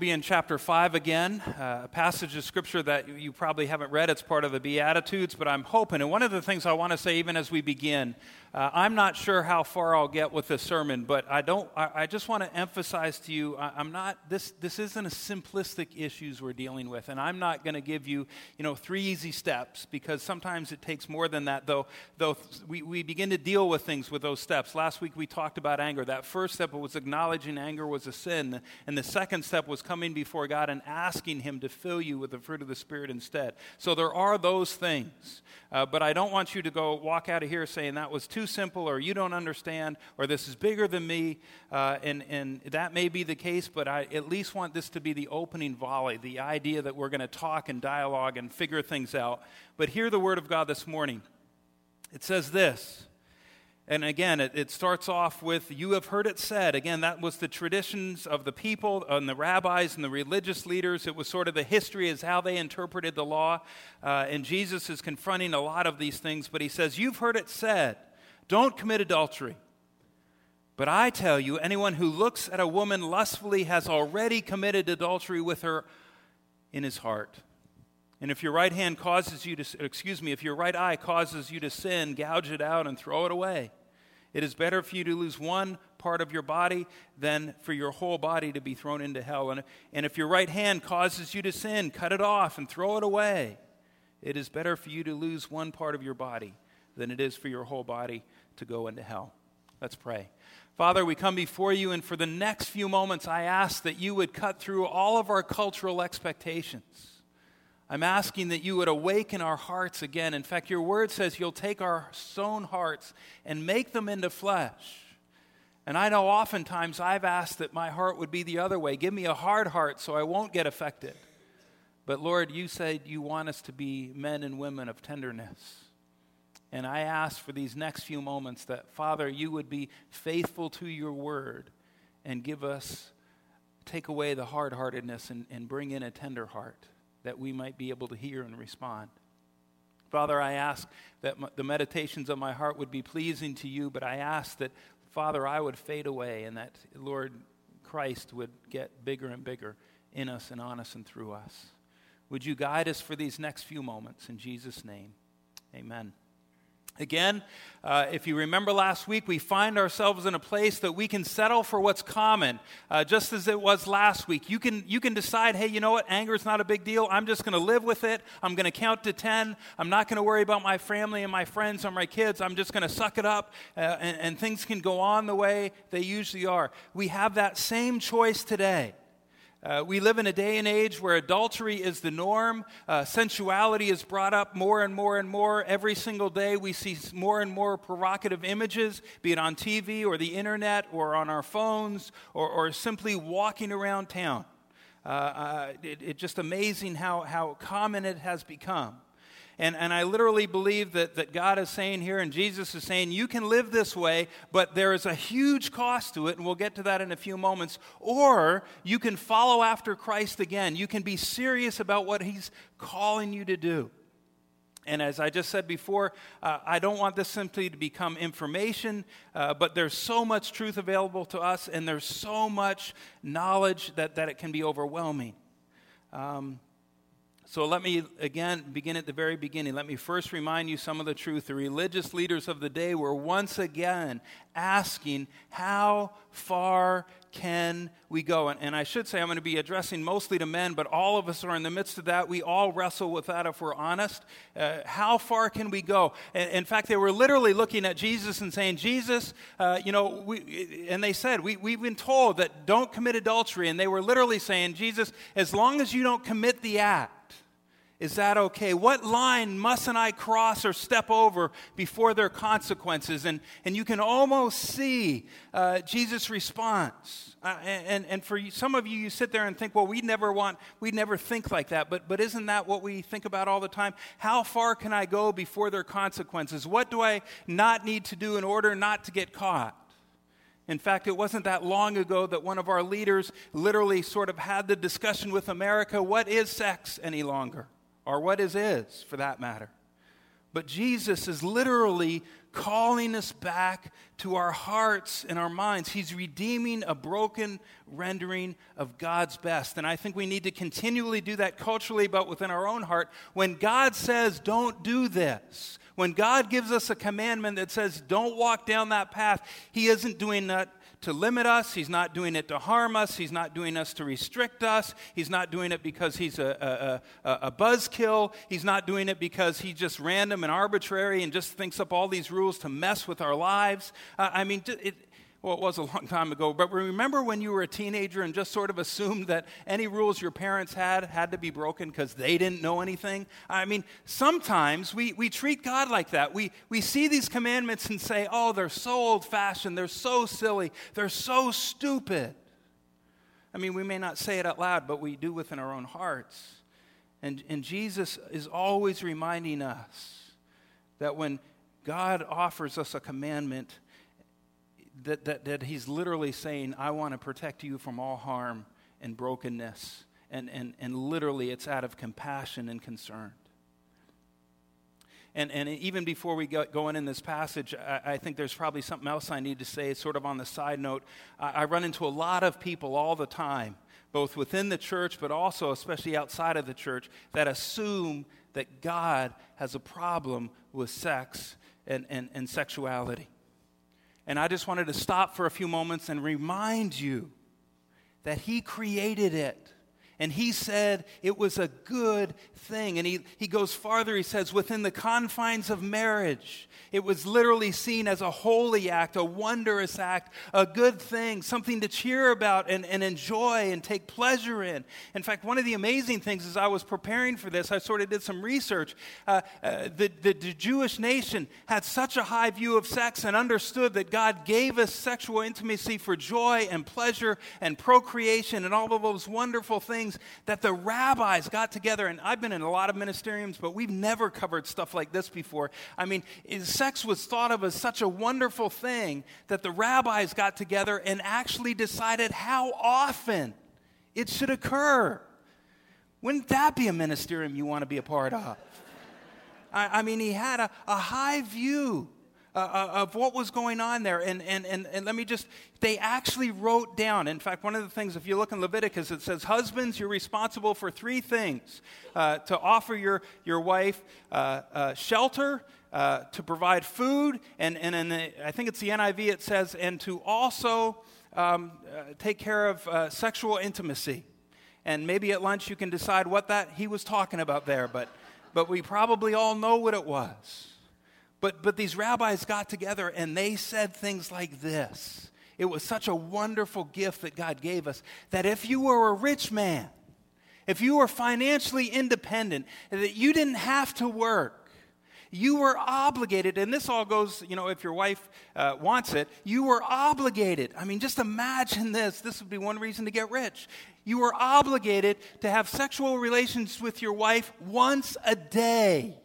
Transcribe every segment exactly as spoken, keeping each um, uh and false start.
be in chapter five again, uh, a passage of Scripture that you probably haven't read. It's part of the Beatitudes, but I'm hoping, and one of the things I want to say even as we begin, uh, I'm not sure how far I'll get with this sermon, but I don't. I, I just want to emphasize to you, I, I'm not, this This isn't a simplistic issues we're dealing with, and I'm not going to give you, you know, three easy steps, because sometimes it takes more than that, though, though we, we begin to deal with things with those steps. Last week we talked about anger. That first step was acknowledging anger was a sin, and the second step was coming before God and asking Him to fill you with the fruit of the Spirit instead. So there are those things, uh, but I don't want you to go walk out of here saying that was too simple, or you don't understand, or this is bigger than me, uh, and, and that may be the case, but I at least want this to be the opening volley, the idea that we're going to talk and dialogue and figure things out. But hear the Word of God this morning. It says this. And again, it, it starts off with, you have heard it said. Again, that was the traditions of the people and the rabbis and the religious leaders. It was sort of the history as how they interpreted the law. Uh, and Jesus is confronting a lot of these things. But he says, you've heard it said, don't commit adultery. But I tell you, anyone who looks at a woman lustfully has already committed adultery with her in his heart. And if your right hand causes you to, excuse me, if your right eye causes you to sin, gouge it out and throw it away. It is better for you to lose one part of your body than for your whole body to be thrown into hell. And, and if your right hand causes you to sin, cut it off and throw it away. It is better for you to lose one part of your body than it is for your whole body to go into hell. Let's pray. Father, we come before you, and for the next few moments, I ask that you would cut through all of our cultural expectations. I'm asking that you would awaken our hearts again. In fact, your word says you'll take our stone hearts and make them into flesh. And I know oftentimes I've asked that my heart would be the other way. Give me a hard heart so I won't get affected. But Lord, you said you want us to be men and women of tenderness. And I ask for these next few moments that, Father, you would be faithful to your word and give us, take away the hard-heartedness and, and bring in a tender heart, that we might be able to hear and respond. Father, I ask that m- the meditations of my heart would be pleasing to you, but I ask that, Father, I would fade away and that, Lord, Christ would get bigger and bigger in us and on us and through us. Would you guide us for these next few moments? In Jesus' name, amen. Again, uh, if you remember last week, we find ourselves in a place that we can settle for what's common, uh, just as it was last week. You can you can decide, hey, you know what, anger is not a big deal. I'm just going to live with it. I'm going to count to ten. I'm not going to worry about my family and my friends or my kids. I'm just going to suck it up, uh, and, and things can go on the way they usually are. We have that same choice today. Uh, we live in a day and age where adultery is the norm. Uh, sensuality is brought up more and more and more. Every single day we see more and more provocative images, be it on T V or the internet or on our phones or, or simply walking around town. Uh, uh, it, it's just amazing how, how common it has become. And, and I literally believe that, that God is saying here, and Jesus is saying, you can live this way, but there is a huge cost to it, and we'll get to that in a few moments. Or you can follow after Christ again. You can be serious about what He's calling you to do. And as I just said before, uh, I don't want this simply to become information, uh, but there's so much truth available to us, and there's so much knowledge that, that it can be overwhelming. Um So let me, again, begin at the very beginning. Let me first remind you some of the truth. The religious leaders of the day were once again asking, how far can we go? And, and I should say I'm going to be addressing mostly to men, but all of us are in the midst of that. We all wrestle with that if we're honest. Uh, how far can we go? And, in fact, they were literally looking at Jesus and saying, Jesus, uh, you know, we, and they said, we, we've been told that don't commit adultery. And they were literally saying, Jesus, as long as you don't commit the act, is that okay? What line mustn't I cross or step over before there are consequences? And, and you can almost see uh, Jesus' response. Uh, and, and for you, some of you, you sit there and think, well, we never want, we never think like that. But, but isn't that what we think about all the time? How far can I go before there are consequences? What do I not need to do in order not to get caught? In fact, it wasn't that long ago that one of our leaders literally sort of had the discussion with America, what is sex any longer? Or what is is, for that matter. But Jesus is literally calling us back to our hearts and our minds. He's redeeming a broken rendering of God's best. And I think we need to continually do that culturally, but within our own heart. When God says, don't do this, when God gives us a commandment that says, don't walk down that path, He isn't doing that to limit us. He's not doing it to harm us. He's not doing us to restrict us. He's not doing it because he's a, a, a, a buzzkill. He's not doing it because he's just random and arbitrary and just thinks up all these rules to mess with our lives. Uh, I mean, it, well, it was a long time ago, but remember when you were a teenager and just sort of assumed that any rules your parents had had to be broken because they didn't know anything? I mean, sometimes we, we treat God like that. We, we see these commandments and say, oh, they're so old-fashioned, they're so silly, they're so stupid. I mean, we may not say it out loud, but we do within our own hearts. And, and Jesus is always reminding us that when God offers us a commandment, That, that, that He's literally saying, I want to protect you from all harm and brokenness. And, and, and literally it's out of compassion and concern. And, and even before we go, go in in this passage, I, I think there's probably something else I need to say sort of on the side note. I, I run into a lot of people all the time, both within the church but also especially outside of the church, that assume that God has a problem with sex and, and, and sexuality. And I just wanted to stop for a few moments and remind you that He created it. And He said it was a good thing. And he, he goes farther. He says, within the confines of marriage, it was literally seen as a holy act, a wondrous act, a good thing, something to cheer about and, and enjoy and take pleasure in. In fact, one of the amazing things as I was preparing for this, I sort of did some research. Uh, uh, the, the, the Jewish nation had such a high view of sex and understood that God gave us sexual intimacy for joy and pleasure and procreation and all of those wonderful things that the rabbis got together. And I've been in a lot of ministeriums, but we've never covered stuff like this before. I mean, sex was thought of as such a wonderful thing that the rabbis got together and actually decided how often it should occur. Wouldn't that be a ministerium you want to be a part of? I, I mean, he had a, a high view Uh, of what was going on there. And, and, and, and let me just, they actually wrote down, in fact, one of the things, if you look in Leviticus, it says, husbands, you're responsible for three things. Uh, to offer your, your wife uh, uh, shelter, uh, to provide food, and, and in the, I think it's the N I V, it says, and to also um, uh, take care of uh, sexual intimacy. And maybe at lunch you can decide what that he was talking about there, but, but we probably all know what it was. But but these rabbis got together and they said things like this. It was such a wonderful gift that God gave us that if you were a rich man, if you were financially independent, that you didn't have to work, you were obligated, and this all goes, you know, if your wife uh, wants it, you were obligated. I mean, just imagine this. This would be one reason to get rich. You were obligated to have sexual relations with your wife once a day.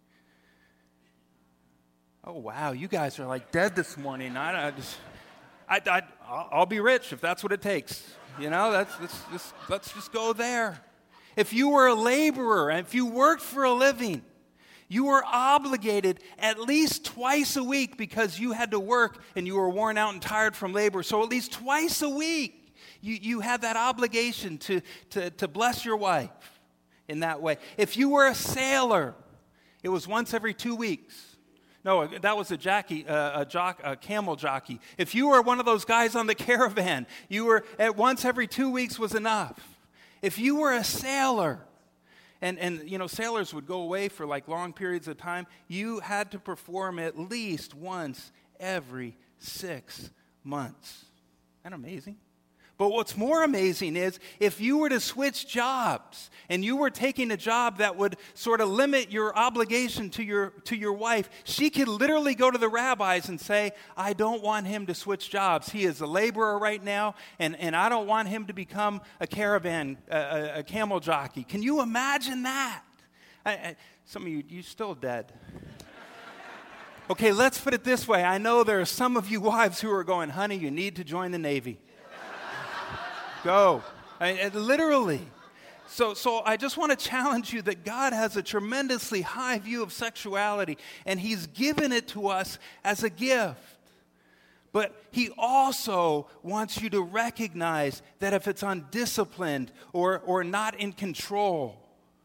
Oh, wow, you guys are like dead this morning. I, I just, I, I, I'll be rich if that's what it takes. You know, that's, that's just, let's just go there. If you were a laborer and if you worked for a living, you were obligated at least twice a week because you had to work and you were worn out and tired from labor. So at least twice a week, you, you had that obligation to, to, to bless your wife in that way. If you were a sailor, it was once every two weeks. No, that was a jockey, uh, a, jock, a camel jockey. If you were one of those guys on the caravan, you were at once every two weeks was enough. If you were a sailor, and, and you know, sailors would go away for like long periods of time, you had to perform at least once every six months. Isn't that amazing? But what's more amazing is if you were to switch jobs and you were taking a job that would sort of limit your obligation to your to your wife, she could literally go to the rabbis and say, I don't want him to switch jobs. He is a laborer right now, and, and I don't want him to become a caravan, a, a camel jockey. Can you imagine that? I, I, some of you, you're still dead. Okay, let's put it this way. I know there are some of you wives who are going, honey, you need to join the Navy. Go. I, I, literally. So, so I just want to challenge you that God has a tremendously high view of sexuality, and He's given it to us as a gift. But He also wants you to recognize that if it's undisciplined or, or not in control,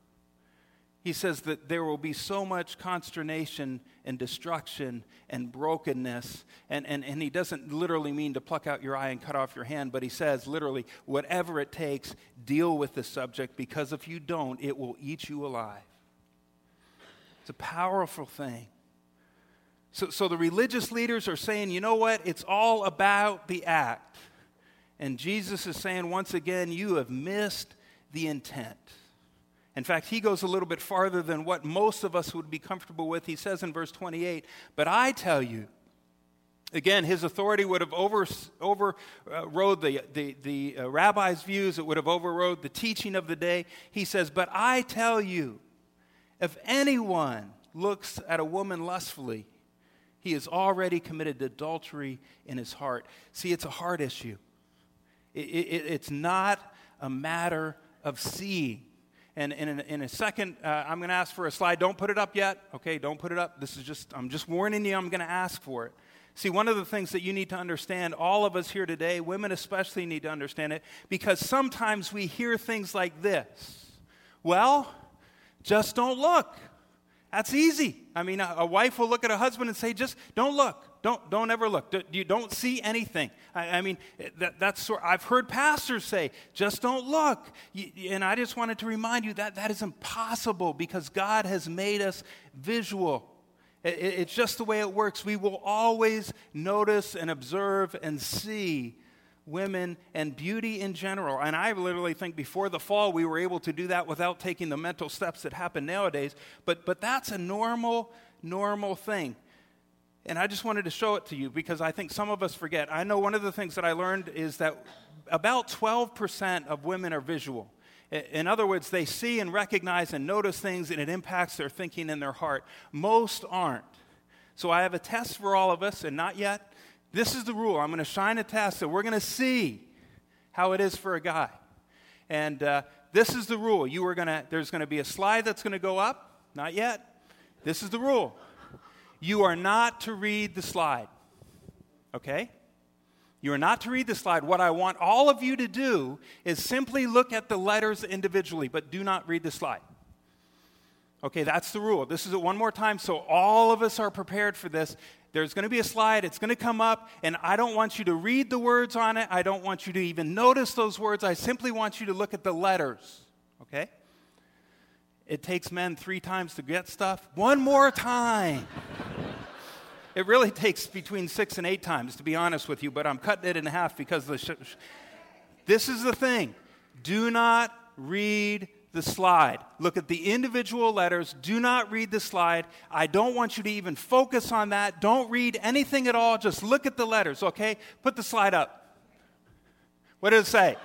He says that there will be so much consternation and destruction and brokenness. And, and, and He doesn't literally mean to pluck out your eye and cut off your hand, but He says literally, whatever it takes, deal with the subject, because if you don't, it will eat you alive. It's a powerful thing. So, so the religious leaders are saying, you know what? It's all about the act. And Jesus is saying, once again, you have missed the intent. In fact, He goes a little bit farther than what most of us would be comfortable with. He says in verse twenty-eight, but I tell you, again, His authority would have over, overrode the, the, the uh, rabbi's views. It would have overrode the teaching of the day. He says, but I tell you, if anyone looks at a woman lustfully, he has already committed adultery in his heart. See, it's a heart issue. It, it, it's not a matter of seeing. And, and in, in a second, uh, I'm going to ask for a slide. Don't put it up yet. Okay, don't put it up. This is just, I'm just warning you, I'm going to ask for it. See, one of the things that you need to understand, all of us here today, women especially need to understand it, because sometimes we hear things like this. Well, just don't look. That's easy. I mean, a, a wife will look at a husband and say, just don't look. Don't don't ever look. Do, you don't see anything. I, I mean, that, that's sort. I've heard pastors say, just don't look. You, and I just wanted to remind you that that is impossible, because God has made us visual. It, it, it's just the way it works. We will always notice and observe and see women and beauty in general. And I literally think before the fall we were able to do that without taking the mental steps that happen nowadays. But but that's a normal, normal thing. And I just wanted to show it to you because I think some of us forget. I know one of the things that I learned is that about twelve percent of women are visual. In other words, they see and recognize and notice things, and it impacts their thinking and their heart. Most aren't. So I have a test for all of us, and not yet. This is the rule. I'm going to shine a test, and we're going to see how it is for a guy. And uh, this is the rule. You are going to. There's going to be a slide that's going to go up. Not yet. This is the rule. You are not to read the slide. Okay? You are not to read the slide. What I want all of you to do is simply look at the letters individually, but do not read the slide. Okay, that's the rule. This is it one more time, so all of us are prepared for this. There's going to be a slide. It's going to come up, and I don't want you to read the words on it. I don't want you to even notice those words. I simply want you to look at the letters, okay? It takes men three times to get stuff. One more time. It really takes between six and eight times, to be honest with you, but I'm cutting it in half because the sh- sh- this is the thing. Do not read the slide. Look at the individual letters. Do not read the slide. I don't want you to even focus on that. Don't read anything at all. Just look at the letters, okay? Put the slide up. What does it say?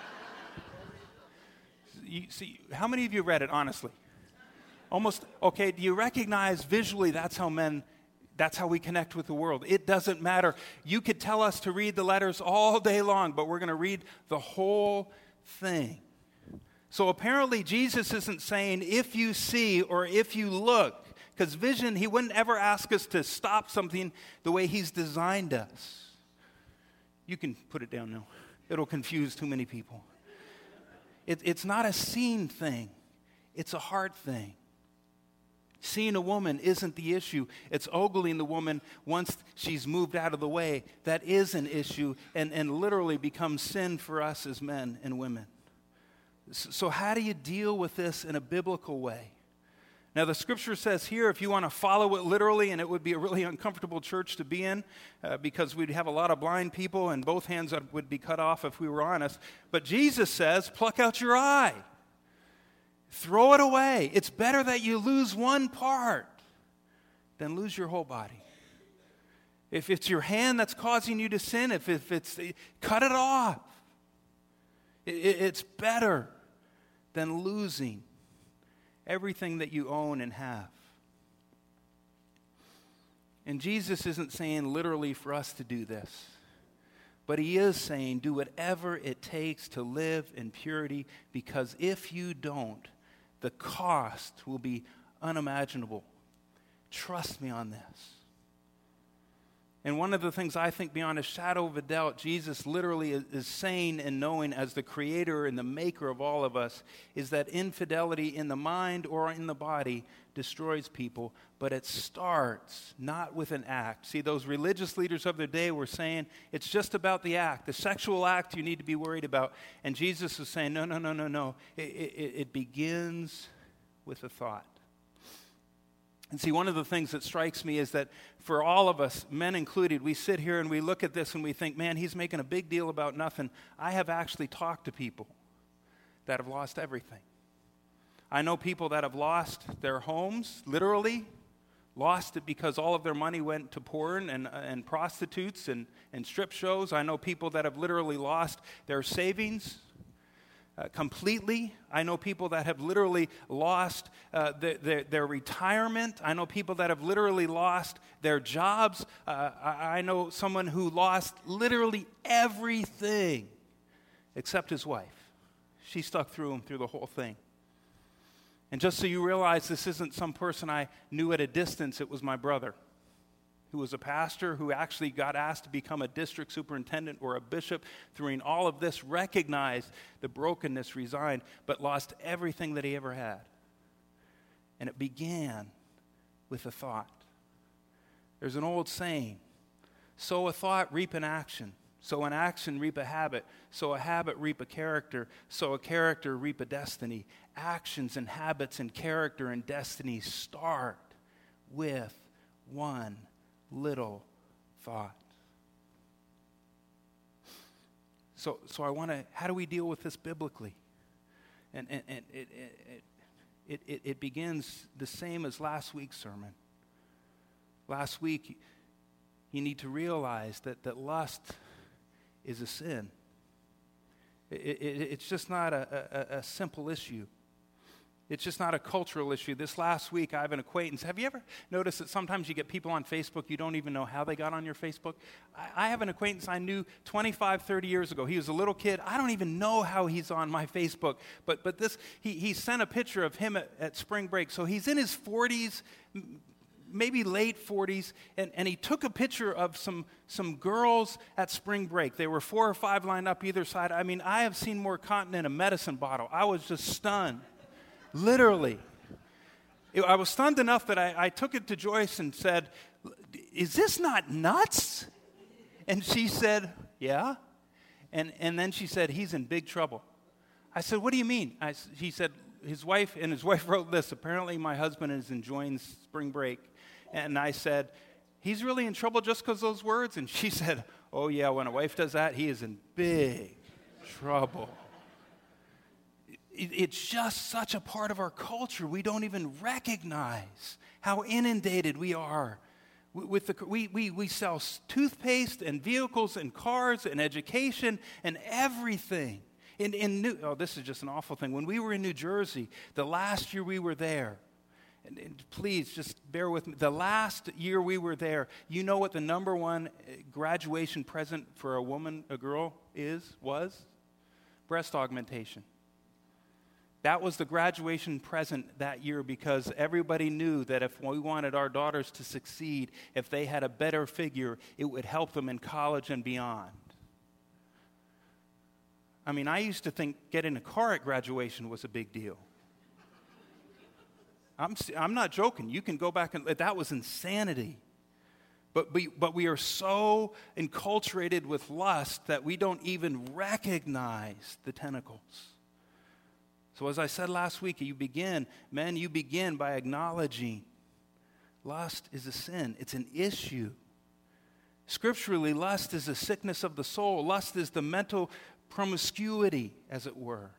You see, how many of you read it, honestly? Almost, okay, do you recognize visually that's how men, that's how we connect with the world? It doesn't matter. You could tell us to read the letters all day long, but we're going to read the whole thing. So apparently Jesus isn't saying if you see or if you look, because vision, he wouldn't ever ask us to stop something the way he's designed us. You can put it down now. It'll confuse too many people. It, it's not a seen thing. It's a heart thing. Seeing a woman isn't the issue. It's ogling the woman once she's moved out of the way. That is an issue and, and literally becomes sin for us as men and women. So how do you deal with this in a biblical way? Now, the scripture says here, if you want to follow it literally, and it would be a really uncomfortable church to be in uh, because we'd have a lot of blind people and both hands would be cut off if we were honest. But Jesus says, pluck out your eye. Throw it away. It's better that you lose one part than lose your whole body. If it's your hand that's causing you to sin, if, if it's, cut it off. It, it's better than losing everything that you own and have. And Jesus isn't saying literally for us to do this. But he is saying, do whatever it takes to live in purity, because if you don't, the cost will be unimaginable. Trust me on this. And one of the things I think beyond a shadow of a doubt, Jesus literally is, is saying and knowing as the creator and the maker of all of us, is that infidelity in the mind or in the body destroys people, but it starts not with an act. See, those religious leaders of their day were saying it's just about the act, the sexual act you need to be worried about. And Jesus is saying, no, no, no, no, no. It, it, it begins with a thought. And see, one of the things that strikes me is that for all of us, men included, we sit here and we look at this and we think, man, he's making a big deal about nothing. I have actually talked to people that have lost everything. I know people that have lost their homes, literally, lost it because all of their money went to porn and, and prostitutes and, and strip shows. I know people that have literally lost their savings Uh, completely. I know people that have literally lost uh, their, their, their retirement. I know people that have literally lost their jobs. Uh, I, I know someone who lost literally everything except his wife. She stuck through him through the whole thing. And just so you realize, this isn't some person I knew at a distance. It was my brother, who was a pastor, who actually got asked to become a district superintendent or a bishop. Through all of this, recognized the brokenness, resigned, but lost everything that he ever had. And it began with a thought. There's an old saying, sow a thought, reap an action. Sow an action, reap a habit. Sow a habit, reap a character. Sow a character, reap a destiny. Actions and habits and character and destiny start with one little thought. So, so I want to, how do we deal with this biblically? And, and, and it, it, it, it, it begins the same as last week's sermon. Last week, you need to realize that, that lust is a sin. It, it, it's just not a, a, a simple issue. It's just not a cultural issue. This last week, I have an acquaintance. Have you ever noticed that sometimes you get people on Facebook, you don't even know how they got on your Facebook? I, I have an acquaintance I knew twenty-five, thirty years ago. He was a little kid. I don't even know how he's on my Facebook. But but this, he, he sent a picture of him at, at spring break. So he's in his forties, maybe late forties, and, and he took a picture of some, some girls at spring break. They were four or five lined up either side. I mean, I have seen more cotton in a medicine bottle. I was just stunned. Literally. I was stunned enough that I, I took it to Joyce and said, is this not nuts? And she said, yeah. And, and then she said, he's in big trouble. I said, what do you mean? I, he said, his wife, and his wife wrote this, apparently my husband is enjoying spring break. And I said, he's really in trouble just because those words? And she said, oh yeah, when a wife does that, he is in big trouble. It's just such a part of our culture. We don't even recognize how inundated we are. With the, we, we, we sell toothpaste and vehicles and cars and education and everything. In, in New, oh, this is just an awful thing. When we were in New Jersey, the last year we were there, and, and please just bear with me, the last year we were there, you know what the number one graduation present for a woman, a girl, is, was? Breast augmentation. That was the graduation present that year, because everybody knew that if we wanted our daughters to succeed, if they had a better figure, it would help them in college and beyond. I mean, I used to think getting a car at graduation was a big deal. I'm, I'm not joking. You can go back and, that was insanity. But we, but we are so enculturated with lust that we don't even recognize the tentacles. So as I said last week, you begin, men, you begin by acknowledging lust is a sin. It's an issue. Scripturally, lust is a sickness of the soul. Lust is the mental promiscuity, as it were.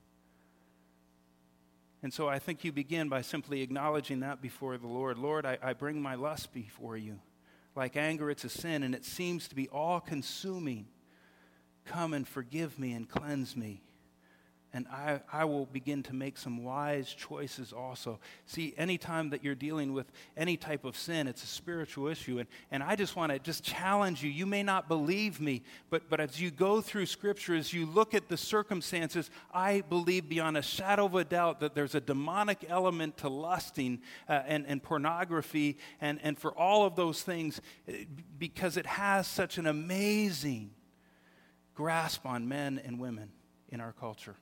And so I think you begin by simply acknowledging that before the Lord. Lord, I, I bring my lust before you. Like anger, it's a sin, and it seems to be all-consuming. Come and forgive me and cleanse me. and I, I will begin to make some wise choices also. See, anytime that you're dealing with any type of sin, it's a spiritual issue. And, and I just want to just challenge you. You may not believe me, but, but as you go through Scripture, as you look at the circumstances, I believe beyond a shadow of a doubt that there's a demonic element to lusting uh, and, and pornography and, and for all of those things, because it has such an amazing grasp on men and women in our culture.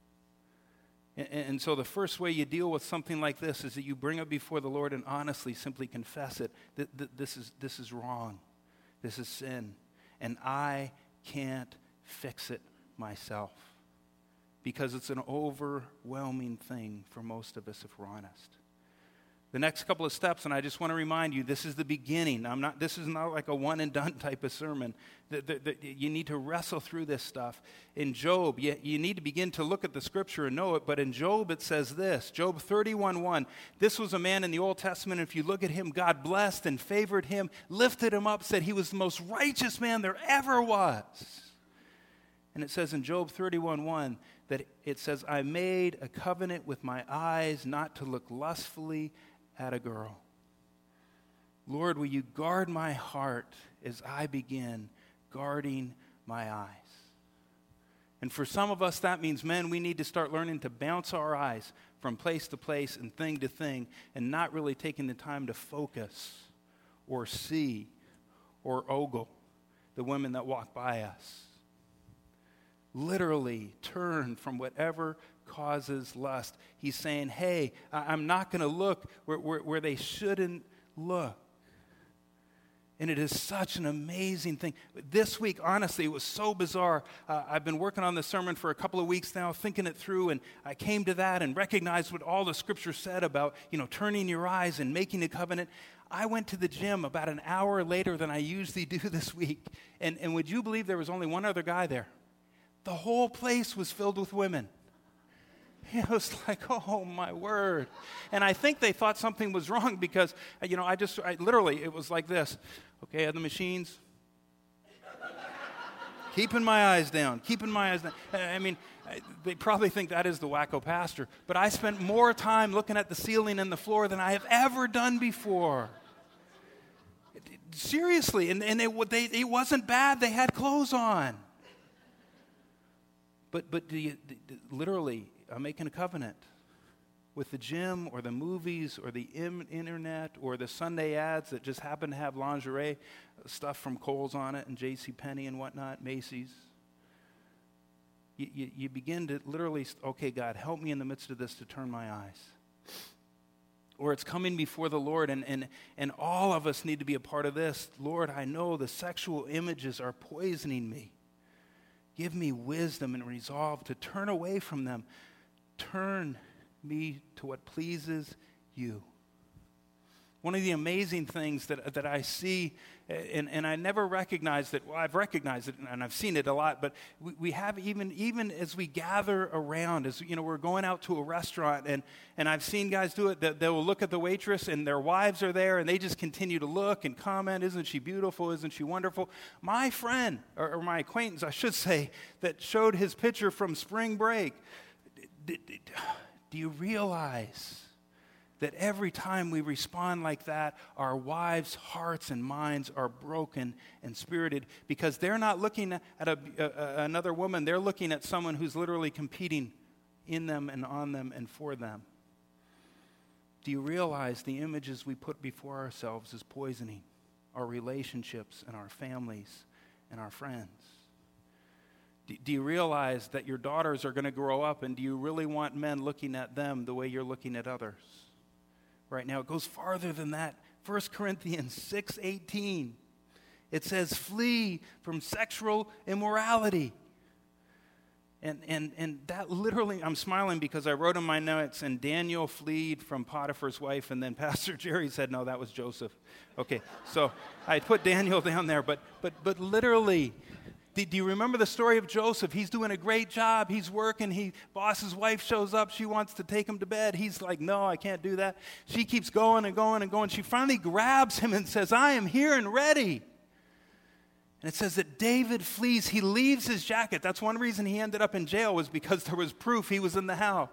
And so the first way you deal with something like this is that you bring it before the Lord and honestly simply confess it. That this is, this is wrong. This is sin. And I can't fix it myself. Because it's an overwhelming thing for most of us if we're honest. The next couple of steps, and I just want to remind you, this is the beginning. I'm not. This is not like a one and done type of sermon. The, the, the, you need to wrestle through this stuff. In Job, you, you need to begin to look at the Scripture and know it. But in Job, it says this, Job thirty-one one. This was a man in the Old Testament. If you look at him, God blessed and favored him, lifted him up, said he was the most righteous man there ever was. And it says in Job thirty-one one that it says, I made a covenant with my eyes not to look lustfully at a girl. Lord, will you guard my heart as I begin guarding my eyes? And for some of us, that means, men, we need to start learning to bounce our eyes from place to place and thing to thing and not really taking the time to focus or see or ogle the women that walk by us. Literally turn from whatever causes lust. He's saying, hey, I'm not going to look where, where, where they shouldn't look. And it is such an amazing thing. This week, honestly, it was so bizarre. Uh, I've been working on this sermon for a couple of weeks now, thinking it through, and I came to that and recognized what all the Scripture said about, you know, turning your eyes and making a covenant. I went to the gym about an hour later than I usually do this week. And, and would you believe there was only one other guy there? The whole place was filled with women. It was like, oh, my word. And I think they thought something was wrong because, you know, I just, I, literally, it was like this. Okay, I had the machines. Keeping my eyes down, keeping my eyes down. I mean, they probably think that is the wacko pastor, but I spent more time looking at the ceiling and the floor than I have ever done before. Seriously, and, and it, they, it wasn't bad. They had clothes on. But but do you, literally, I'm making a covenant with the gym or the movies or the im- internet or the Sunday ads that just happen to have lingerie stuff from Kohl's on it and JCPenney and whatnot, Macy's. You, you, you begin to literally, okay, God, help me in the midst of this to turn my eyes. Or it's coming before the Lord, and, and, and all of us need to be a part of this. Lord, I know the sexual images are poisoning me. Give me wisdom and resolve to turn away from them. Turn me to what pleases you. One of the amazing things that, that I see, and, and I never recognized it, well, I've recognized it and I've seen it a lot, but we, we have even, even as we gather around, as you know, we're going out to a restaurant, and, and I've seen guys do it, that they will look at the waitress and their wives are there and they just continue to look and comment, isn't she beautiful, isn't she wonderful? My friend, or, or my acquaintance, I should say, that showed his picture from spring break, d- d- do you realize that every time we respond like that, our wives' hearts and minds are broken and spirited because they're not looking at a, a, another woman. They're looking at someone who's literally competing in them and on them and for them. Do you realize the images we put before ourselves is poisoning our relationships and our families and our friends? Do, do you realize that your daughters are going to grow up, and do you really want men looking at them the way you're looking at others? Right now, it goes farther than that. First Corinthians six eighteen. It says, flee from sexual immorality. And, and, and that literally, I'm smiling because I wrote in my notes, and Daniel fled from Potiphar's wife, and then Pastor Jerry said, no, that was Joseph. Okay, so I put Daniel down there, but, but, but literally, do, do you remember the story of Joseph? He's doing a great job. He's working. He, boss's wife shows up. She wants to take him to bed. He's like, no, I can't do that. She keeps going and going and going. She finally grabs him and says, I am here and ready. And it says that David flees. He leaves his jacket. That's one reason he ended up in jail, was because there was proof he was in the house.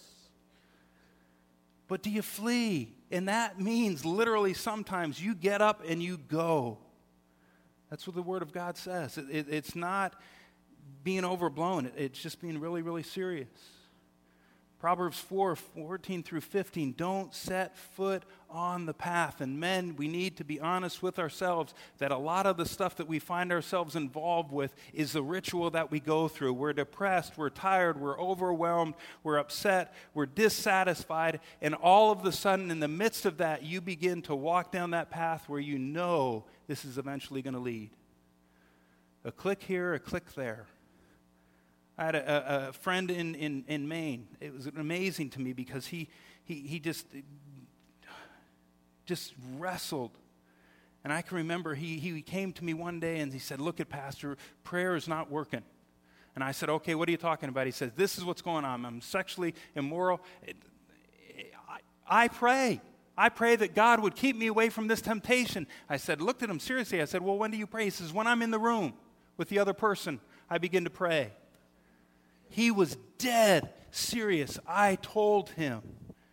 But do you flee? And that means literally sometimes you get up and you go. That's what the Word of God says. It, it, it's not being overblown. It, it's just being really, really serious. Proverbs four, fourteen through fifteen, don't set foot on the path. And men, we need to be honest with ourselves that a lot of the stuff that we find ourselves involved with is the ritual that we go through. We're depressed, we're tired, we're overwhelmed, we're upset, we're dissatisfied, and all of a sudden in the midst of that, you begin to walk down that path where you know this is eventually going to lead. A click here, a click there. I had a, a friend in, in, in Maine. It was amazing to me because he he he just just wrestled. And I can remember he he came to me one day and he said, "Look at Pastor, prayer is not working." And I said, "Okay, what are you talking about?" He says, "This is what's going on. I'm sexually immoral. I, I pray. I pray that God would keep me away from this temptation." I said, looked at him seriously. I said, "Well, when do you pray?" He says, "When I'm in the room with the other person, I begin to pray." He was dead serious. I told him,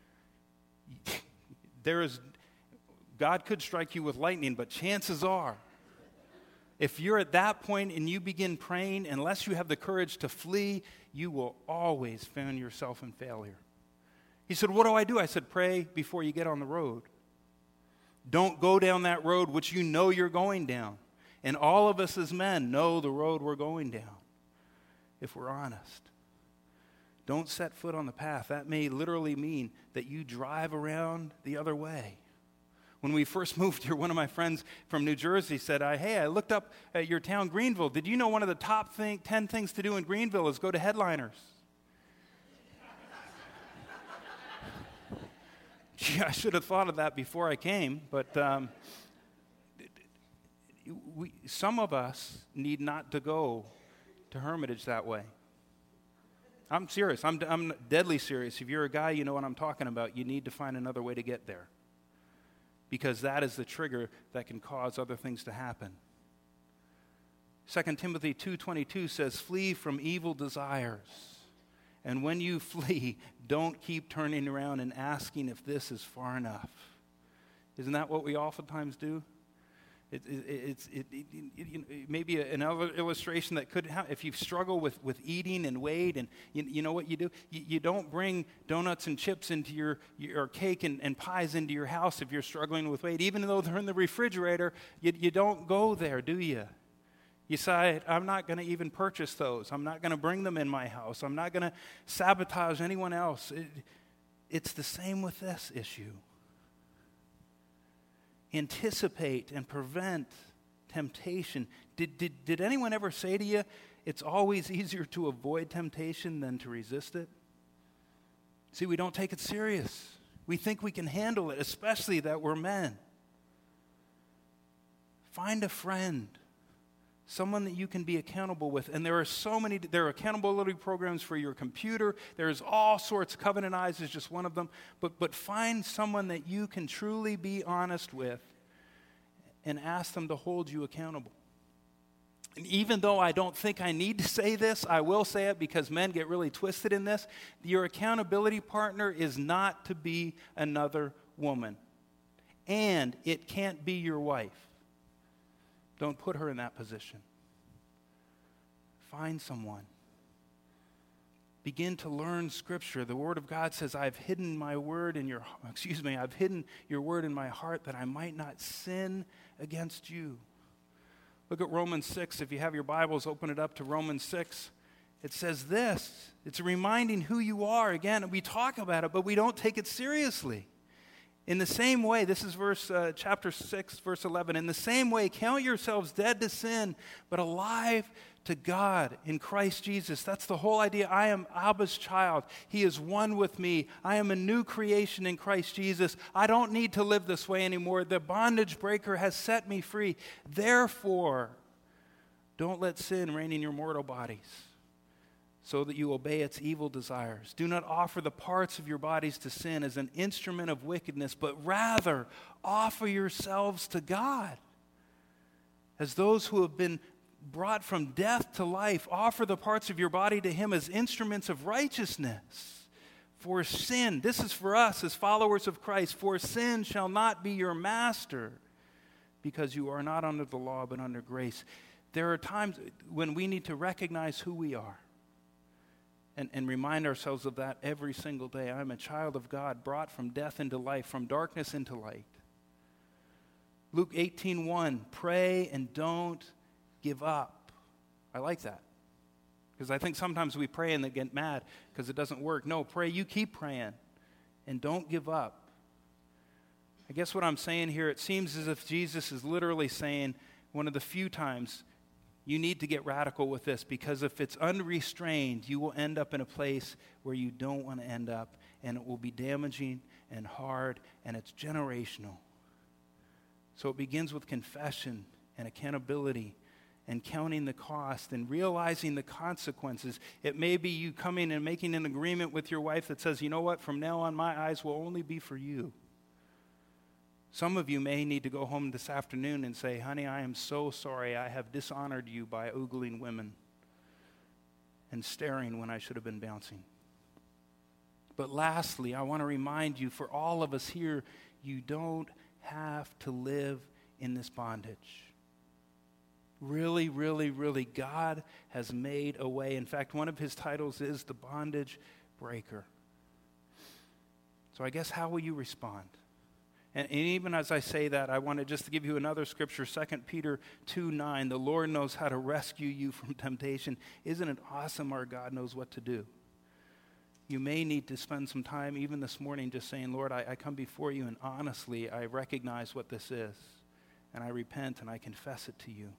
there is, God could strike you with lightning, but chances are, if you're at that point and you begin praying, unless you have the courage to flee, you will always find yourself in failure. He said, "What do I do?" I said, "Pray before you get on the road. Don't go down that road which you know you're going down." And all of us as men know the road we're going down, if we're honest. Don't set foot on the path. That may literally mean that you drive around the other way. When we first moved here, one of my friends from New Jersey said, I, hey, I looked up at your town, Greenville. Did you know one of the top thing, ten things to do in Greenville is go to Headliners? Gee, I should have thought of that before I came, but um, we, some of us need not to go to Hermitage that way. I'm serious. I'm, I'm deadly serious. If you're a guy, you know what I'm talking about. You need to find another way to get there, because that is the trigger that can cause other things to happen. Second Timothy two twenty-two says, "Flee from evil desires. And when you flee, don't keep turning around and asking if this is far enough." Isn't that what we oftentimes do? It, it, it's it, it, it, it, maybe an illustration that could happen. If you struggle with, with eating and weight, and you, you know what you do? You, you don't bring donuts and chips into your, your cake and, and pies into your house if you're struggling with weight. Even though they're in the refrigerator, you, you don't go there, do you? You say, I'm not going to even purchase those. I'm not going to bring them in my house. I'm not going to sabotage anyone else. It, it's the same with this issue. Anticipate and prevent temptation. Did, did, did anyone ever say to you, it's always easier to avoid temptation than to resist it? See, we don't take it serious. We think we can handle it, especially that we're men. Find a friend, someone that you can be accountable with. And there are so many, there are accountability programs for your computer. There's all sorts. Covenant Eyes is just one of them. But, but find someone that you can truly be honest with and ask them to hold you accountable. And even though I don't think I need to say this, I will say it because men get really twisted in this. Your accountability partner is not to be another woman. And it can't be your wife. Don't put her in that position. Find someone. Begin to learn Scripture. The Word of God says, I've hidden my word in your, excuse me, I've hidden your word in my heart that I might not sin against you. Look at Romans six. If you have your Bibles, open it up to Romans six. It says this. It's reminding who you are. Again, we talk about it, but we don't take it seriously. In the same way, this is verse uh, chapter six, verse eleven. In the same way, count yourselves dead to sin, but alive to God in Christ Jesus. That's the whole idea. I am Abba's child. He is one with me. I am a new creation in Christ Jesus. I don't need to live this way anymore. The bondage breaker has set me free. Therefore, don't let sin reign in your mortal bodies, so that you obey its evil desires. Do not offer the parts of your bodies to sin as an instrument of wickedness, but rather offer yourselves to God As those who have been brought from death to life, offer the parts of your body to him as instruments of righteousness. For sin, this is for us as followers of Christ, for sin shall not be your master, because you are not under the law but under grace. There are times when we need to recognize who we are and, and remind ourselves of that every single day. I'm a child of God, brought from death into life, from darkness into light. Luke eighteen one, pray and don't give up. I like that. Because I think sometimes we pray and they get mad because it doesn't work. No, pray, you keep praying and don't give up. I guess what I'm saying here, it seems as if Jesus is literally saying one of the few times you need to get radical with this, because if it's unrestrained, you will end up in a place where you don't want to end up, and it will be damaging and hard, and it's generational. So it begins with confession and accountability and counting the cost and realizing the consequences. It may be you coming and making an agreement with your wife that says, you know what, from now on my eyes will only be for you. Some of you may need to go home this afternoon and say, honey, I am so sorry I have dishonored you by ogling women and staring when I should have been bouncing. But lastly, I want to remind you, for all of us here, you don't have to live in this bondage. Really, really, really, God has made a way. In fact, one of his titles is the bondage breaker. So I guess how will you respond? And, and even as I say that, I want to just give you another scripture, Second Peter two nine. The Lord knows how to rescue you from temptation. Isn't it awesome our God knows what to do? You may need to spend some time, even this morning, just saying, Lord, I, I come before you, and honestly, I recognize what this is, and I repent, and I confess it to you.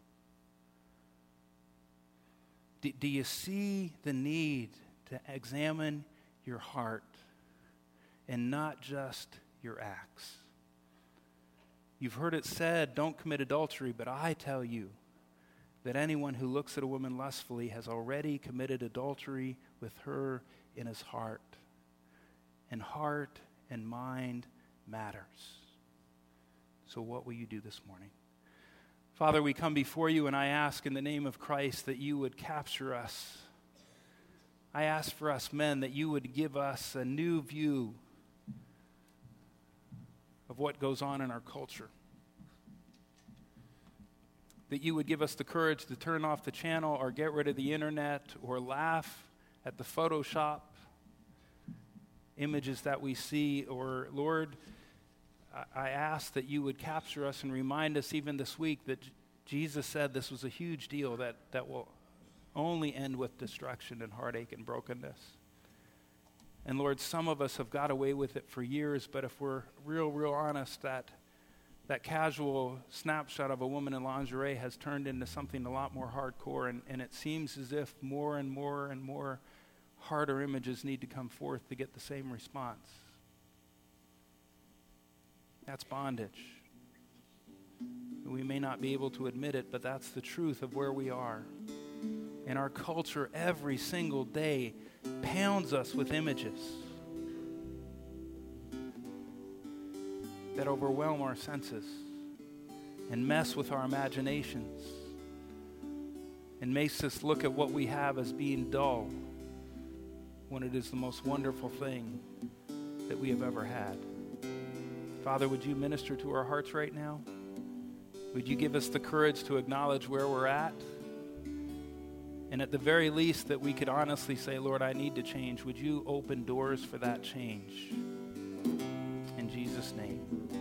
Do, do you see the need to examine your heart and not just your acts? You've heard it said, don't commit adultery, but I tell you that anyone who looks at a woman lustfully has already committed adultery with her in his heart. And heart and mind matters. So what will you do this morning? Father, we come before you, and I ask in the name of Christ that you would capture us. I ask for us men that you would give us a new view of what goes on in our culture. That you would give us the courage to turn off the channel or get rid of the internet or laugh at the Photoshop images that we see. Or, Lord, I ask that you would capture us and remind us even this week that J- Jesus said this was a huge deal that, that will only end with destruction and heartache and brokenness. And Lord, some of us have got away with it for years, but if we're real, real honest, that that casual snapshot of a woman in lingerie has turned into something a lot more hardcore, and, and it seems as if more and more and more harder images need to come forth to get the same response. That's bondage. We may not be able to admit it, but that's the truth of where we are. And our culture every single day pounds us with images that overwhelm our senses and mess with our imaginations and makes us look at what we have as being dull when it is the most wonderful thing that we have ever had. Father, would you minister to our hearts right now? Would you give us the courage to acknowledge where we're at? And at the very least, that we could honestly say, Lord, I need to change. Would you open doors for that change? In Jesus' name.